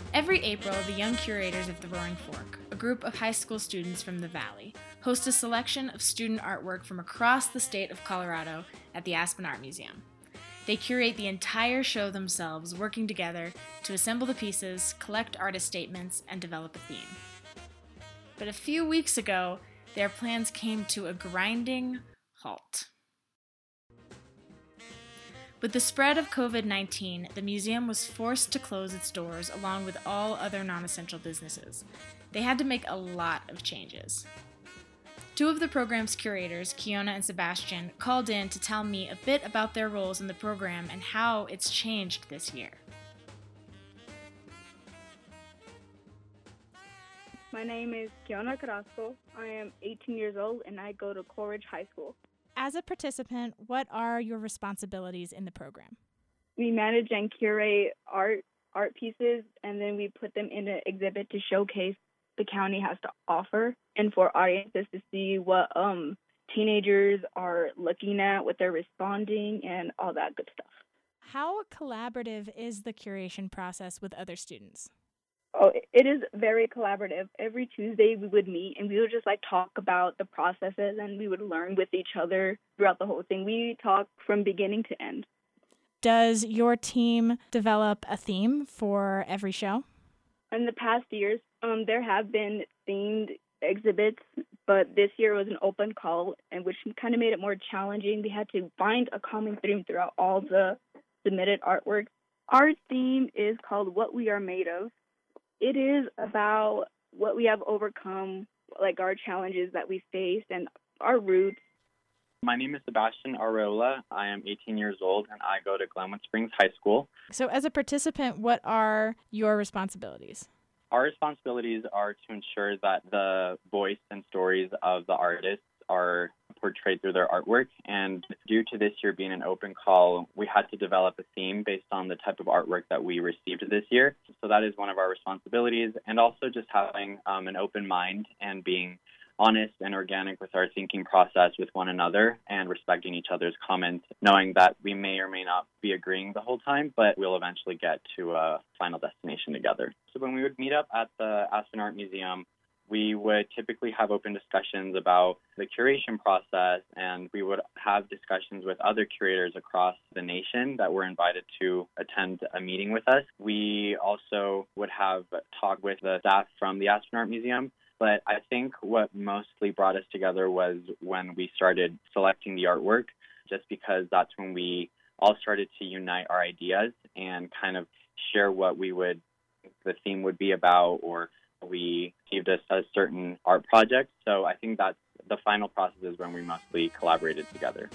Every April, the Young Curators of the Roaring Fork, a group of high school students from the Valley, host a selection of student artwork from across the state of Colorado at the Aspen Art Museum. They curate the entire show themselves, working together to assemble the pieces, collect artist statements, and develop a theme. But a few weeks ago, their plans came to a grinding halt. With the spread of COVID-19, the museum was forced to close its doors along with all other non-essential businesses. They had to make a lot of changes. Two of the program's curators, Kiona and Sebastian, called in to tell me a bit about their roles in the program and how it's changed this year. My name is Kiona Carrasco. I am 18 years old and I go to Coleridge High School. As a participant, what are your responsibilities in the program? We manage and curate art pieces, and then we put them in an exhibit to showcase the county has to offer, and for audiences to see what teenagers are looking at, what they're responding, and all that good stuff. How collaborative is the curation process with other students? Oh, it is very collaborative. Every Tuesday we would meet and we would just talk about the processes, and we would learn with each other throughout the whole thing. We talk from beginning to end. Does your team develop a theme for every show? In the past years, there have been themed exhibits, but this year was an open call, and which kind of made it more challenging. We had to find a common theme throughout all the submitted artwork. Our theme is called What We Are Made Of. It is about what we have overcome, our challenges that we faced and our roots. My name is Sebastian Areola. I am 18 years old and I go to Glenwood Springs High School. So as a participant, what are your responsibilities? Our responsibilities are to ensure that the voice and stories of the artists are portrayed through their artwork. And due to this year being an open call, we had to develop a theme based on the type of artwork that we received this year. So that is one of our responsibilities. And also just having an open mind and being honest and organic with our thinking process with one another and respecting each other's comments, knowing that we may or may not be agreeing the whole time, but we'll eventually get to a final destination together. So when we would meet up at the Aspen Art Museum, we would typically have open discussions about the curation process, and we would have discussions with other curators across the nation that were invited to attend a meeting with us. We also would have talk with the staff from the Aspen Art Museum, but I think what mostly brought us together was when we started selecting the artwork, just because that's when we all started to unite our ideas and kind of share what the theme would be about, or we received a certain art project. So I think that's the final process is when we mostly collaborated together.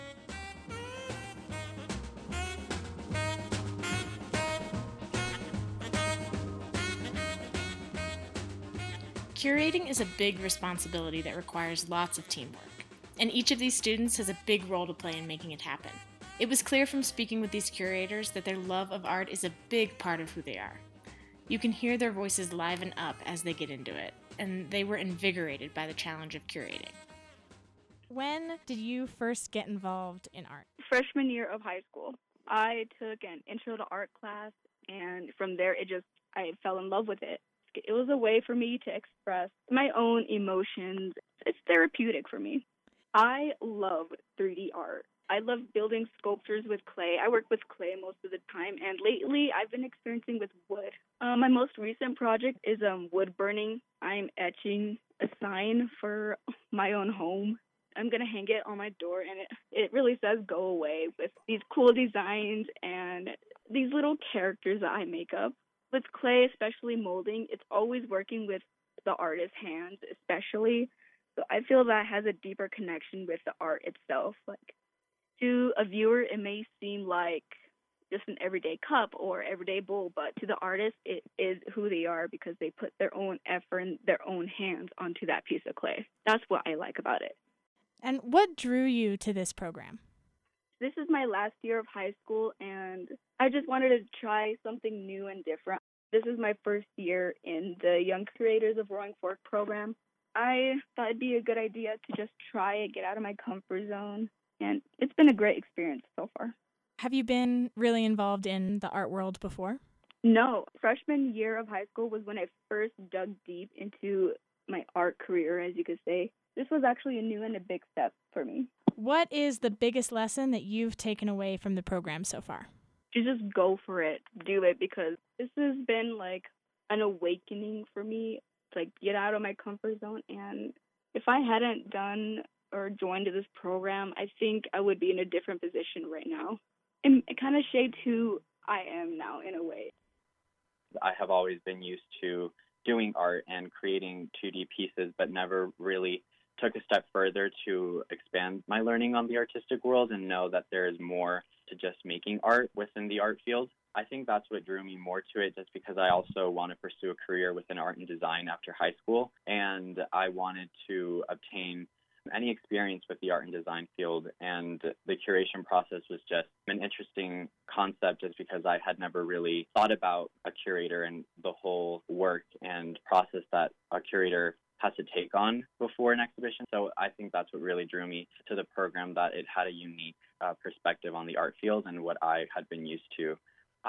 Curating is a big responsibility that requires lots of teamwork, and each of these students has a big role to play in making it happen. It was clear from speaking with these curators that their love of art is a big part of who they are. You can hear their voices liven up as they get into it, and they were invigorated by the challenge of curating. When did you first get involved in art? Freshman year of high school. I took an intro to art class, and from there I fell in love with it. It was a way for me to express my own emotions. It's therapeutic for me. I love 3D art. I love building sculptures with clay. I work with clay most of the time, and lately I've been experiencing with wood. My most recent project is wood burning. I'm etching a sign for my own home. I'm going to hang it on my door, and it really says go away, with these cool designs and these little characters that I make up. With clay, especially molding, it's always working with the artist's hands, especially. So I feel that has a deeper connection with the art itself. To a viewer, it may seem like just an everyday cup or everyday bowl, but to the artist, it is who they are because they put their own effort and their own hands onto that piece of clay. That's what I like about it. And what drew you to this program? This is my last year of high school, and I just wanted to try something new and different. This is my first year in the Young Curators of Roaring Fork program. I thought it'd be a good idea to just try it, get out of my comfort zone, and it's been a great experience so far. Have you been really involved in the art world before? No, freshman year of high school was when I first dug deep into my art career, as you could say. This was actually a new and a big step for me. What is the biggest lesson that you've taken away from the program so far? To just go for it, do it, because this has been like an awakening for me to like get out of my comfort zone. And if I hadn't done or joined this program, I think I would be in a different position right now. And it kind of shaped who I am now in a way. I have always been used to doing art and creating 2D pieces, but never really took a step further to expand my learning on the artistic world and know that there is more to just making art within the art field. I think that's what drew me more to it, just because I also want to pursue a career within art and design after high school, and I wanted to obtain any experience with the art and design field, and the curation process was just an interesting concept just because I had never really thought about a curator and the whole work and process that a curator has to take on before an exhibition. So I think that's what really drew me to the program, that it had a unique perspective on the art field and what I had been used to.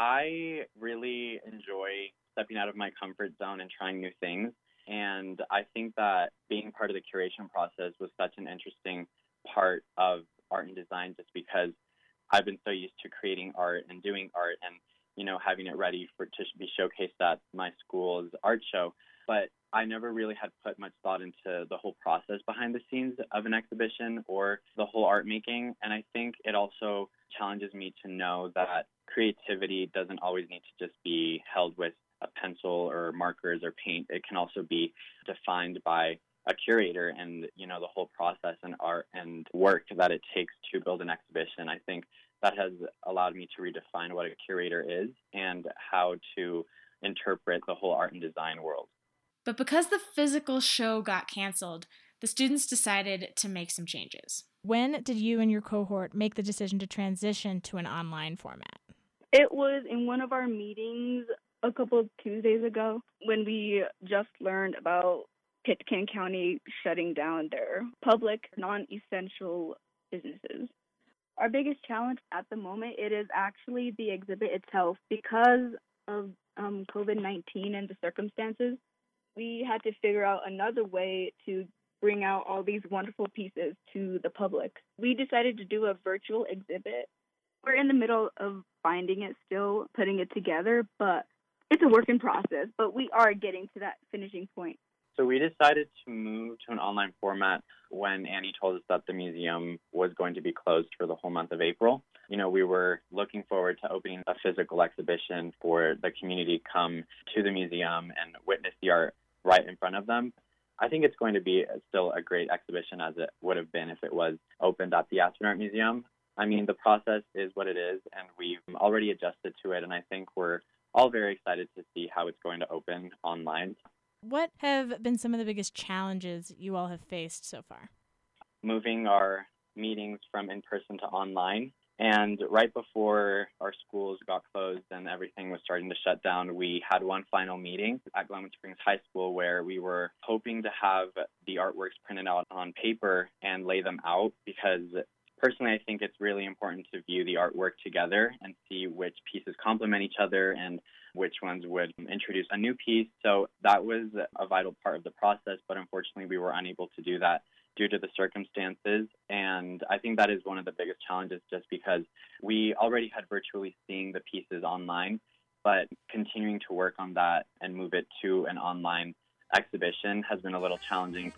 I really enjoy stepping out of my comfort zone and trying new things. And I think that being part of the curation process was such an interesting part of art and design, just because I've been so used to creating art and doing art and, having it ready to be showcased at my school's art show. But I never really had put much thought into the whole process behind the scenes of an exhibition or the whole art making. And I think it also challenges me to know that creativity doesn't always need to just be held with a pencil or markers or paint. It can also be defined by a curator and, the whole process and art and work that it takes to build an exhibition. I think that has allowed me to redefine what a curator is and how to interpret the whole art and design world. But because the physical show got canceled, the students decided to make some changes. When did you and your cohort make the decision to transition to an online format? It was in one of our meetings a couple of Tuesdays ago when we just learned about Pitkin County shutting down their public, non-essential businesses. Our biggest challenge at the moment, it is actually the exhibit itself. Because of COVID-19 and the circumstances, we had to figure out another way to bring out all these wonderful pieces to the public. We decided to do a virtual exhibit. We're in the middle of finding it still, putting it together, but it's a work in process, but we are getting to that finishing point. So we decided to move to an online format when Annie told us that the museum was going to be closed for the whole month of April. We were looking forward to opening a physical exhibition for the community to come to the museum and witness the art right in front of them. I think it's going to be still a great exhibition, as it would have been if it was opened at the Aspen Art Museum. I mean, the process is what it is, and we've already adjusted to it, and I think we're all very excited to see how it's going to open online. What have been some of the biggest challenges you all have faced so far? Moving our meetings from in-person to online. And right before our schools got closed and everything was starting to shut down, we had one final meeting at Glenwood Springs High School where we were hoping to have the artworks printed out on paper and lay them out, because personally I think it's really important to view the artwork together and see which pieces complement each other and which ones would introduce a new piece. So that was a vital part of the process, but unfortunately we were unable to do that due to the circumstances. And I think that is one of the biggest challenges, just because we already had virtually seen the pieces online, but continuing to work on that and move it to an online exhibition has been a little challenging.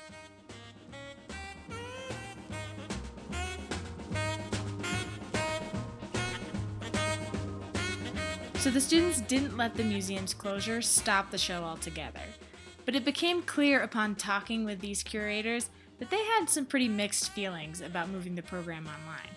So the students didn't let the museum's closure stop the show altogether. But it became clear upon talking with these curators that they had some pretty mixed feelings about moving the program online.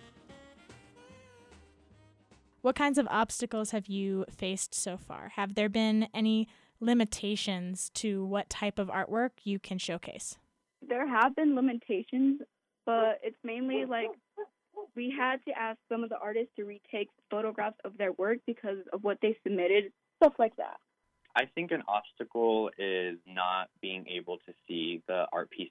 What kinds of obstacles have you faced so far? Have there been any limitations to what type of artwork you can showcase? There have been limitations, but it's mainly like we had to ask some of the artists to retake photographs of their work because of what they submitted, stuff like that. I think an obstacle is not being able to see the art pieces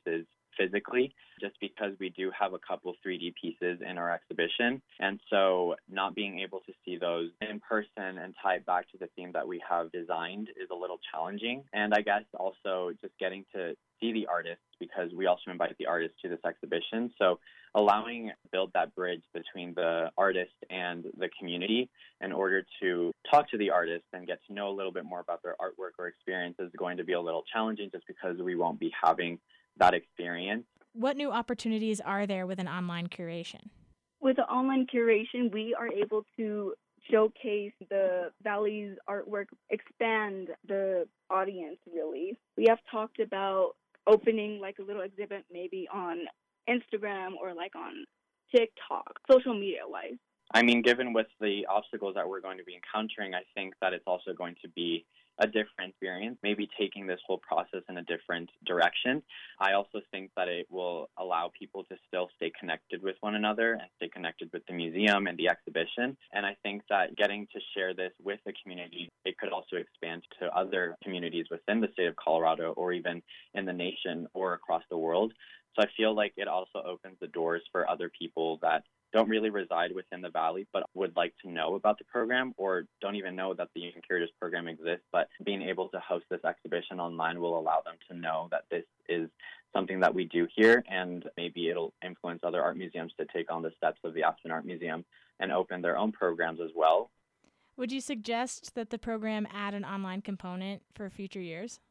physically, just because we do have a couple 3D pieces in our exhibition. And so not being able to see those in person and tie it back to the theme that we have designed is a little challenging. And I guess also just getting to see the artists, because we also invite the artists to this exhibition. So allowing to build that bridge between the artist and the community in order to talk to the artist and get to know a little bit more about their artwork or experience is going to be a little challenging, just because we won't be having that experience. What new opportunities are there with an online curation? With the online curation, we are able to showcase the Valley's artwork, expand the audience, really. We have talked about opening like a little exhibit maybe on Instagram or like on TikTok, social media-wise. I mean, given with the obstacles that we're going to be encountering, I think that it's also going to be a different experience, maybe taking this whole process in a different direction. I also think that it will allow people to still stay connected with one another and stay connected with the museum and the exhibition. And I think that getting to share this with the community, it could also expand to other communities within the state of Colorado or even in the nation or across the world. So I feel like it also opens the doors for other people that don't really reside within the Valley, but would like to know about the program or don't even know that the Young Curators program exists. But being able to host this exhibition online will allow them to know that this is something that we do here, and maybe it'll influence other art museums to take on the steps of the Aspen Art Museum and open their own programs as well. Would you suggest that the program add an online component for future years?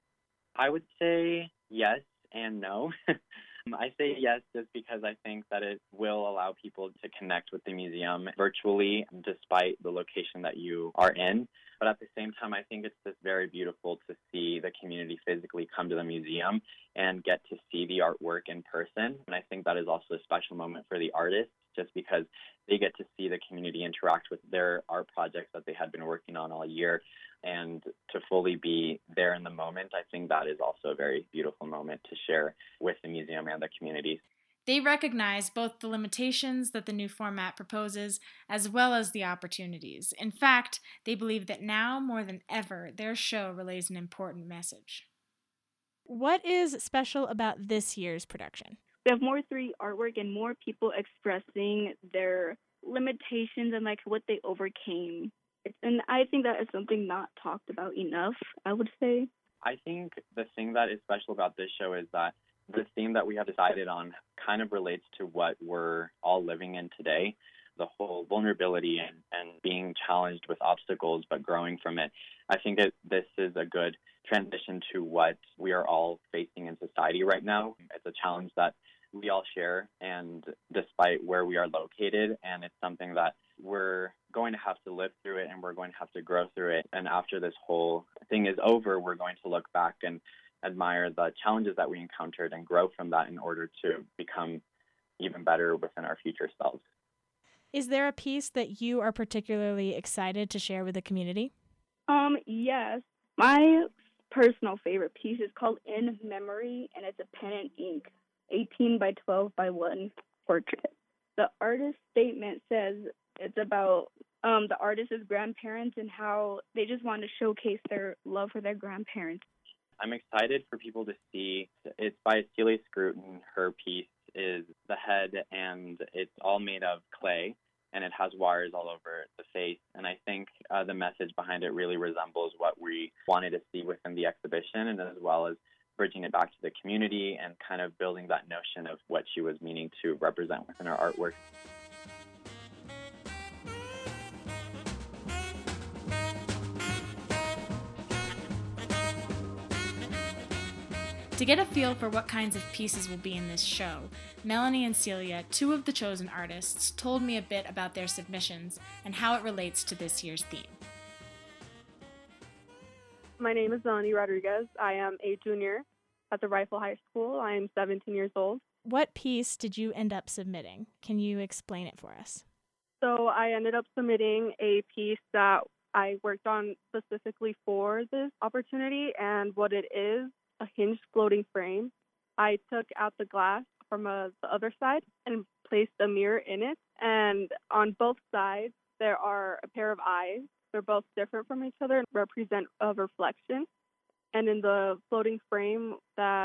I would say yes and no. I say yes just because I think that it will allow people to connect with the museum virtually despite the location that you are in. But at the same time, I think it's just very beautiful to see the community physically come to the museum and get to see the artwork in person. And I think that is also a special moment for the artists, just because they get to see the community interact with their art projects that they had been working on all year. And to fully be there in the moment, I think that is also a very beautiful moment to share with the museum and the community. They recognize both the limitations that the new format proposes as well as the opportunities. In fact, they believe that now more than ever, their show relays an important message. What is special about this year's production? We have more 3D artwork and more people expressing their limitations and like what they overcame. And I think that is something not talked about enough, I would say. I think the thing that is special about this show is that the theme that we have decided on kind of relates to what we're all living in today. The whole vulnerability and being challenged with obstacles, but growing from it. I think that this is a good transition to what we are all facing in society right now. It's a challenge that we all share, and despite where we are located, and it's something that we're going to have to live through it, and we're going to have to grow through it. And after this whole thing is over, we're going to look back and admire the challenges that we encountered and grow from that in order to become even better within our future selves. Is there a piece that you are particularly excited to share with the community? Yes. My personal favorite piece is called In Memory, and it's a pen and ink, 18 by 12 by 1 portrait. The artist's statement says it's about the artist's grandparents and how they just want to showcase their love for their grandparents. I'm excited for people to see. It's by Celia Scruton. Her piece is the head, and it's all made of clay, and it has wires all over the face. And I think the message behind it really resembles what we wanted to see within the exhibition, and as well as bridging it back to the community and kind of building that notion of what she was meaning to represent within her artwork. To get a feel for what kinds of pieces will be in this show, Melanie and Celia, two of the chosen artists, told me a bit about their submissions and how it relates to this year's theme. My name is Melanie Rodriguez. I am a junior at the Rifle High School. I am 17 years old. What piece did you end up submitting? Can you explain it for us? So I ended up submitting a piece that I worked on specifically for this opportunity, and what it is, a hinged floating frame. I took out the glass from the other side and placed a mirror in it, and on both sides there are a pair of eyes. They're both different from each other and represent a reflection. And in the floating frame that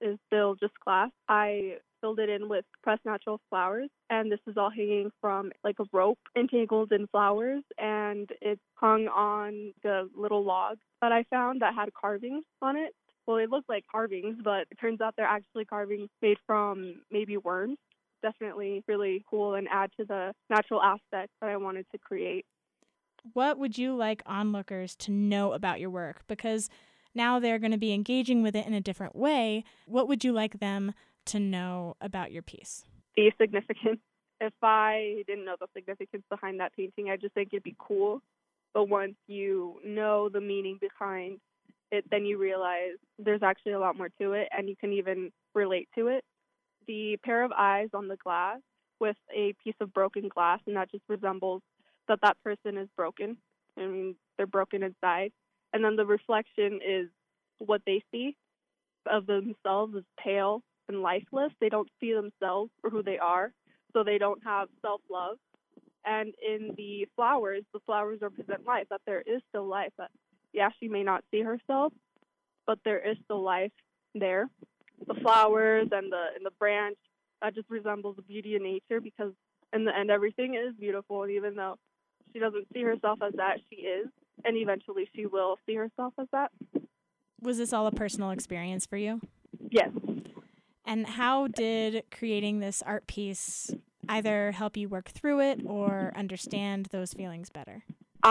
is still just glass. I filled it in with pressed natural flowers, and this is all hanging from like a rope entangled in flowers, and it's hung on the little log that I found that had carvings on it. Well, they look like carvings, but it turns out they're actually carvings made from maybe worms. Definitely really cool and add to the natural aspect that I wanted to create. What would you like onlookers to know about your work? Because now they're going to be engaging with it in a different way. What would you like them to know about your piece? The significance. If I didn't know the significance behind that painting, I just think it'd be cool. But once you know the meaning behind it, then you realize there's actually a lot more to it, and you can even relate to it. The pair of eyes on the glass with a piece of broken glass, and that just resembles that person is broken. I mean, they're broken inside. And then the reflection is what they see of themselves is pale and lifeless. They don't see themselves for who they are, so they don't have self-love. And in the flowers represent life, that there is still life. That, yeah, she may not see herself, but there is still life there. The flowers and the branch, that just resembles the beauty of nature, because in the end, everything is beautiful. And even though she doesn't see herself as that, she is. And eventually she will see herself as that. Was this all a personal experience for you? Yes. And how did creating this art piece either help you work through it or understand those feelings better?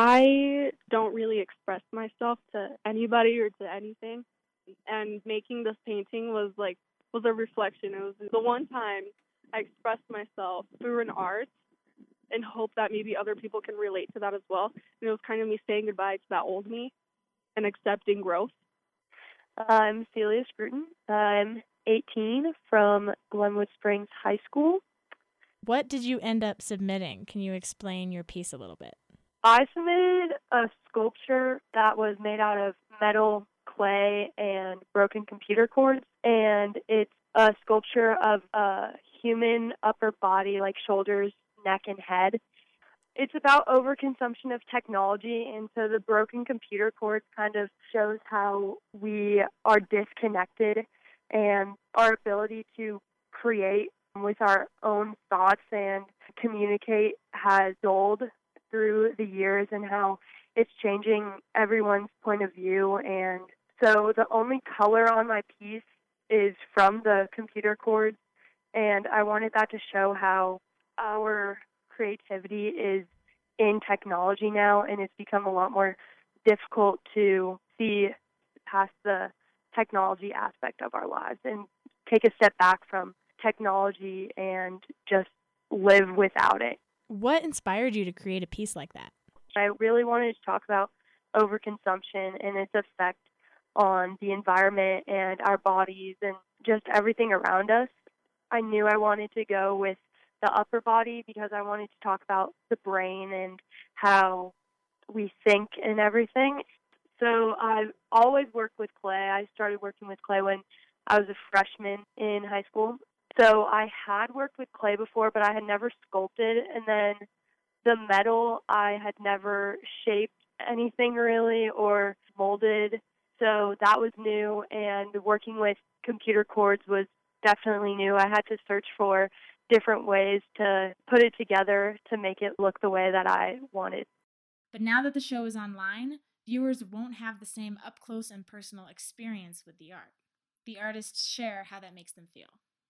I don't really express myself to anybody or to anything. And making this painting was a reflection. It was the one time I expressed myself through an art and hope that maybe other people can relate to that as well. And it was kind of me saying goodbye to that old me and accepting growth. I'm Celia Scruton. I'm 18 from Glenwood Springs High School. What did you end up submitting? Can you explain your piece a little bit? I submitted a sculpture that was made out of metal, clay, and broken computer cords, and it's a sculpture of a human upper body, like shoulders, neck, and head. It's about overconsumption of technology, and so the broken computer cords kind of shows how we are disconnected and our ability to create with our own thoughts and communicate has dulled through the years, and how it's changing everyone's point of view. And so the only color on my piece is from the computer cords, and I wanted that to show how our creativity is in technology now, and it's become a lot more difficult to see past the technology aspect of our lives and take a step back from technology and just live without it. What inspired you to create a piece like that? I really wanted to talk about overconsumption and its effect on the environment and our bodies and just everything around us. I knew I wanted to go with the upper body because I wanted to talk about the brain and how we think and everything. So I've always worked with clay. I started working with clay when I was a freshman in high school. So I had worked with clay before, but I had never sculpted. And then the metal, I had never shaped anything really or molded. So that was new. And working with computer cords was definitely new. I had to search for different ways to put it together to make it look the way that I wanted. But now that the show is online, viewers won't have the same up-close and personal experience with the art. The artists share how that makes them feel.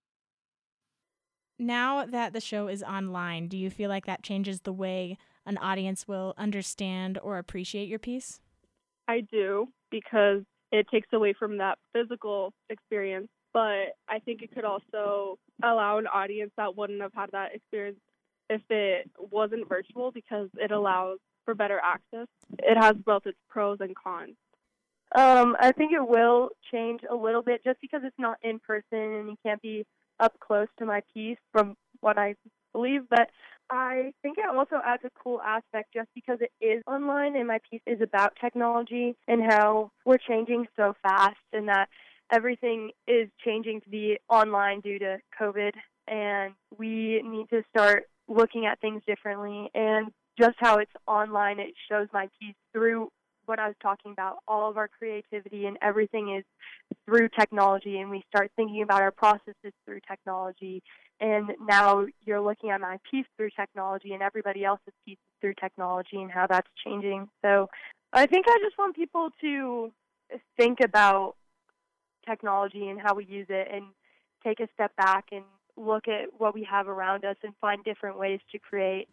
Now that the show is online, do you feel like that changes the way an audience will understand or appreciate your piece? I do, because it takes away from that physical experience. But I think it could also allow an audience that wouldn't have had that experience if it wasn't virtual, because it allows for better access. It has both its pros and cons. I think it will change a little bit just because it's not in person and you can't be up close to my piece from what I believe. But I think it also adds a cool aspect just because it is online and my piece is about technology and how we're changing so fast and that everything is changing to be online due to COVID, and we need to start looking at things differently. And just how it's online, it shows my piece through what I was talking about. All of our creativity and everything is through technology, and we start thinking about our processes through technology. And now you're looking at my piece through technology and everybody else's piece through technology and how that's changing. So I think I just want people to think about technology and how we use it and take a step back and look at what we have around us and find different ways to create.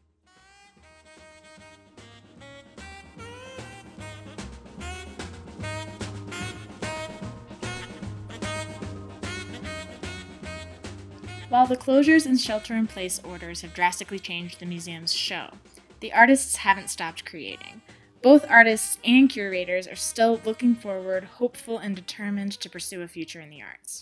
While the closures and shelter-in-place orders have drastically changed the museum's show, the artists haven't stopped creating. Both artists and curators are still looking forward, hopeful, and determined to pursue a future in the arts.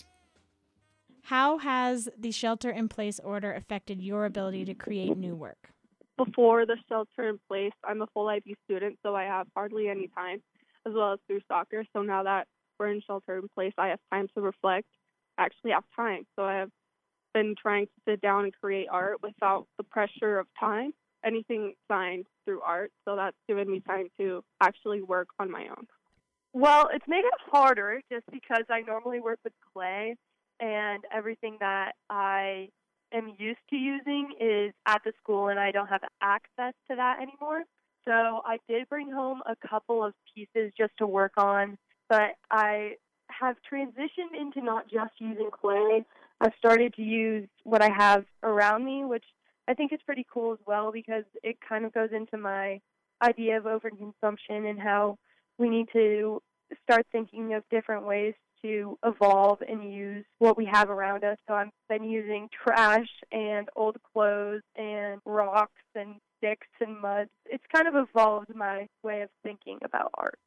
How has the shelter-in-place order affected your ability to create new work? Before the shelter in place, I'm a full IB student, so I have hardly any time, as well as through soccer. So now that we're in shelter in place, I have time to reflect. I actually have time. So I have been trying to sit down and create art without the pressure of time. Anything signed through art, so that's given me time to actually work on my own. Well, it's made it harder just because I normally work with clay, and everything that I am used to using is at the school, and I don't have access to that anymore. So I did bring home a couple of pieces just to work on, but I have transitioned into not just using clay. I've started to use what I have around me, which I think is pretty cool as well because it kind of goes into my idea of overconsumption and how we need to start thinking of different ways to evolve and use what we have around us. So I've been using trash and old clothes and rocks and sticks and mud. It's kind of evolved my way of thinking about art.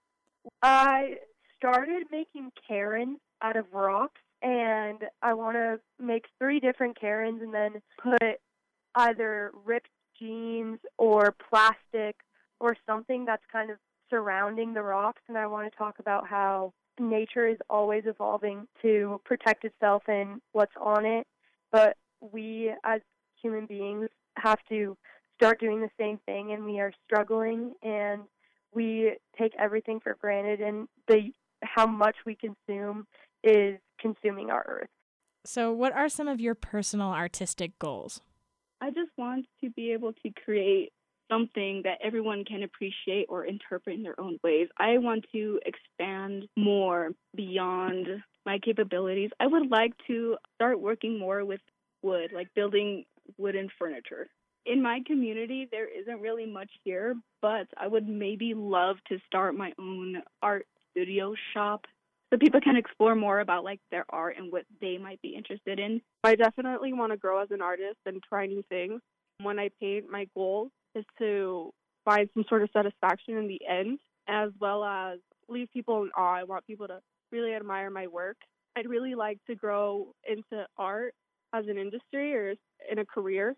I started making Karens out of rocks, and I want to make 3 different Karens and then put either ripped jeans or plastic or something that's kind of surrounding the rocks. And I want to talk about how nature is always evolving to protect itself and what's on it. But we as human beings have to start doing the same thing, and we are struggling, and we take everything for granted, and how much we consume is consuming our earth. So what are some of your personal artistic goals? I just want to be able to create something that everyone can appreciate or interpret in their own ways. I want to expand more beyond my capabilities. I would like to start working more with wood, like building wooden furniture. In my community, there isn't really much here, but I would maybe love to start my own art studio shop so people can explore more about like their art and what they might be interested in. I definitely want to grow as an artist and try new things. When I paint, my goal is to find some sort of satisfaction in the end, as well as leave people in awe. I want people to really admire my work. I'd really like to grow into art as an industry or in a career.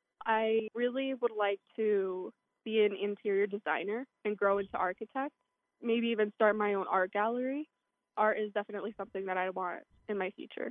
I really would like to be an interior designer and grow into architect, maybe even start my own art gallery. Art is definitely something that I want in my future.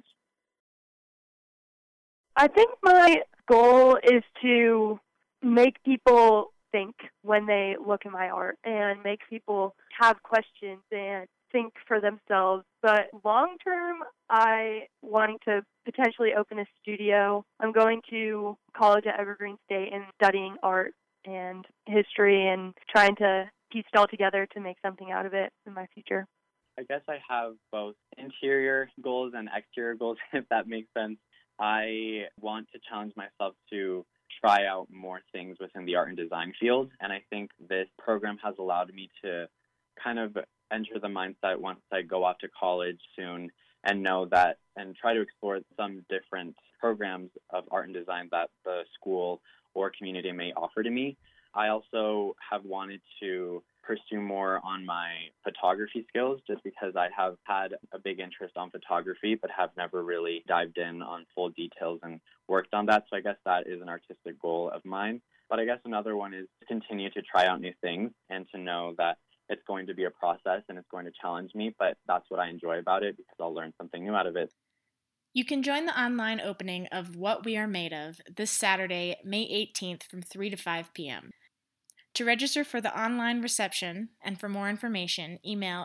I think my goal is to make people think when they look at my art and make people have questions and think for themselves. But long term, I wanting to potentially open a studio. I'm going to college at Evergreen State and studying art and history and trying to piece it all together to make something out of it in my future. I guess I have both interior goals and exterior goals, if that makes sense. I want to challenge myself to try out more things within the art and design field, and I think this program has allowed me to kind of enter the mindset once I go off to college soon and know that and try to explore some different programs of art and design that the school or community may offer to me. I also have wanted to pursue more on my photography skills just because I have had a big interest on photography but have never really dived in on full details and worked on that. So I guess that is an artistic goal of mine. But I guess another one is to continue to try out new things and to know that it's going to be a process and it's going to challenge me, but that's what I enjoy about it because I'll learn something new out of it. You can join the online opening of What We Are Made Of this Saturday, May 18th from 3 to 5 p.m. To register for the online reception and for more information, email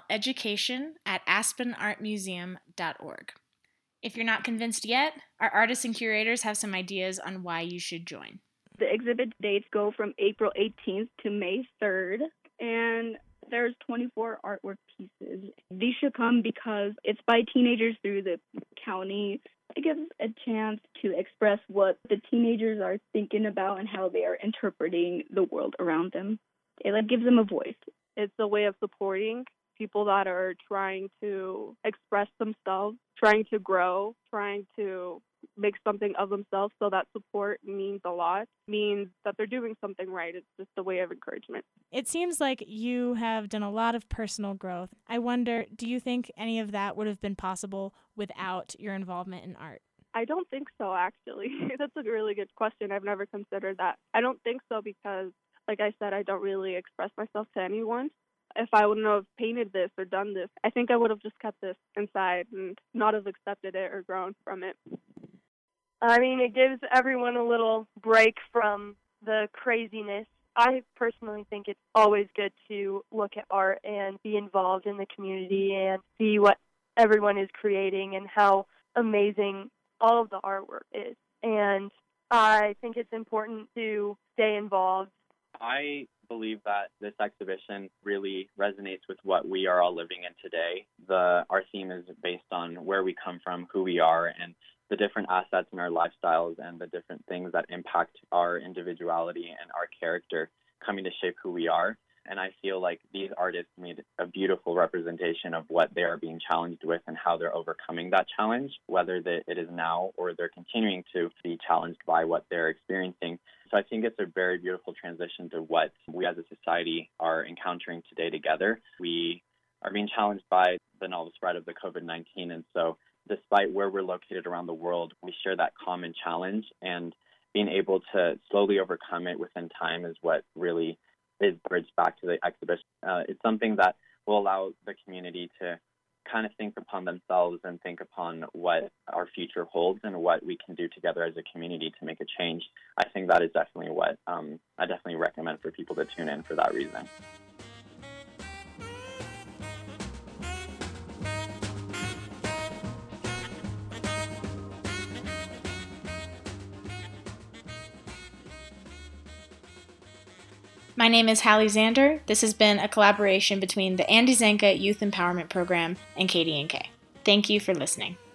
education@aspenartmuseum.org. If you're not convinced yet, our artists and curators have some ideas on why you should join. The exhibit dates go from April 18th to May 3rd, and there's 24 artwork pieces. These should come because it's by teenagers through the county. It gives a chance to express what the teenagers are thinking about and how they are interpreting the world around them. It gives them a voice. It's a way of supporting people that are trying to express themselves, trying to grow, trying to make something of themselves. So that support means a lot, means that they're doing something right. It's just a way of encouragement. It seems like you have done a lot of personal growth. I wonder, do you think any of that would have been possible without your involvement in art? I don't think so, actually. That's a really good question. I've never considered that. I don't think so because, like I said, I don't really express myself to anyone. If I wouldn't have painted this or done this, I think I would have just kept this inside and not have accepted it or grown from it. I mean, it gives everyone a little break from the craziness. I personally think it's always good to look at art and be involved in the community and see what everyone is creating and how amazing all of the artwork is. And I think it's important to stay involved. I believe that this exhibition really resonates with what we are all living in today. Our theme is based on where we come from, who we are, and the different assets in our lifestyles and the different things that impact our individuality and our character coming to shape who we are. And I feel like these artists made a beautiful representation of what they are being challenged with and how they're overcoming that challenge, whether it is now or they're continuing to be challenged by what they're experiencing. So I think it's a very beautiful transition to what we as a society are encountering today together. We are being challenged by the novel spread of the COVID-19. And so despite where we're located around the world, we share that common challenge, and being able to slowly overcome it within time is what really is bridged back to the exhibition. It's something that will allow the community to kind of think upon themselves and think upon what our future holds and what we can do together as a community to make a change. I think that is definitely what I definitely recommend for people to tune in for that reason. My name is Hallie Zander. This has been a collaboration between the Andy Zanka Youth Empowerment Program and KDNK. Thank you for listening.